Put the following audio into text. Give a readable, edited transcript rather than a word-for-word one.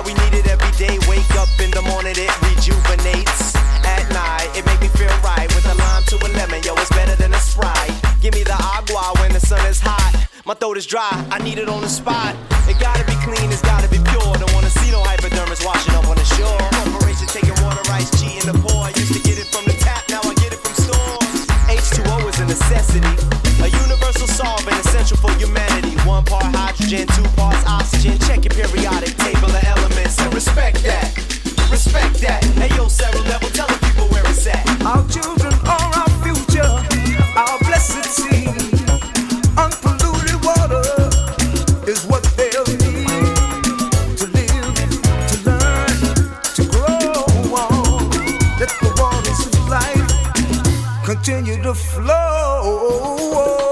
we need it every day. Wake up in the morning, it rejuvenates. At night, it make me feel right. With a lime to a lemon, yo, it's better than a Sprite. Give me the agua when the sun is hot. My throat is dry, I need it on the spot. It gotta be clean, it's gotta be pure. Don't wanna see no hypodermics washing up on the shore. Corporation taking water rights, cheating the poor. I used to get it from the tap, now I get it from stores. H2O is a necessity, a universal solvent essential for humanity. 1 part hydrogen, 2 parts oxygen. Check your periodic table of elements and respect that. Respect that. Hey yo, Sarah Level, tell the people where it's at. Our children are our future, our blessed seed. Unpolluted water is what they'll need to live, to learn, to grow on. Let the waters of life continue to flow.